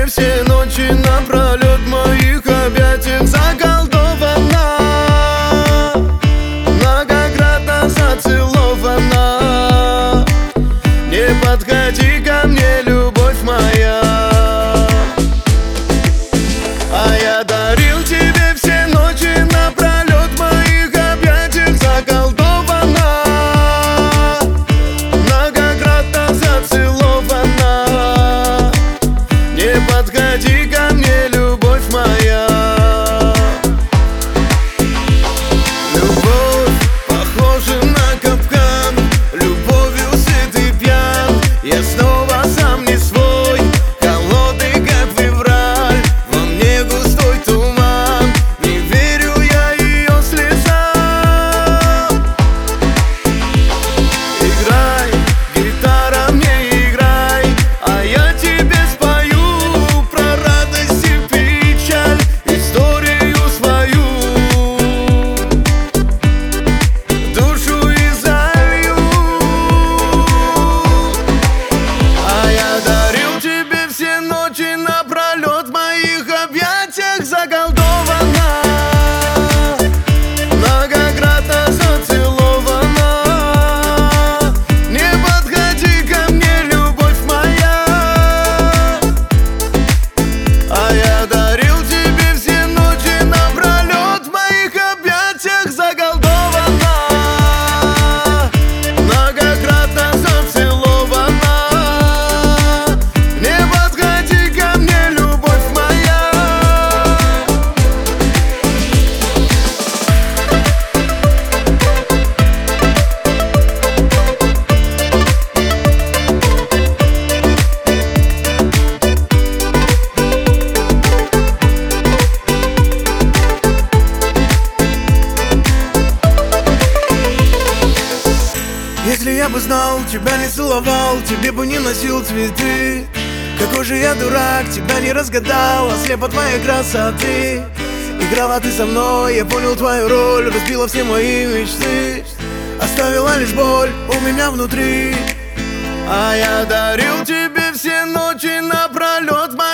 все ночи напролет в моих объятиях заколдована, многократно зацелована. Не подходи ко мне, любовь моя. А я дарил тебе все ночи напролет в моих объятиях заколдована, многократно зацелована. Не подходи ко мне, любовь моя. Любовь похожа на капкан, любовью сыт и пьян. Я снова сам не свой, холодный как февраль. Во мне густой туман, не верю я ее слезам. Играй, гитара, мне играй, а я тебе спою про радость и печаль, историю свою, душу изолью. А я дарил тебе все ночи напролет в моих объятиях заколдована, многократно зацелована. Не подходи ко мне, любовь моя. А я дарил тебе все ночи напролет в моих объятиях заколдована, многократно зацелована. Не подходи ко мне, любовь моя. Если я бы знал, тебя не целовал, тебе бы не носил цветы. Какой же я дурак, тебя не разгадал, ослеп от твоей красоты. Играла ты со мной, я понял твою роль, разбила все мои мечты, оставила лишь боль у меня внутри. А я дарил тебе все ночи напролет в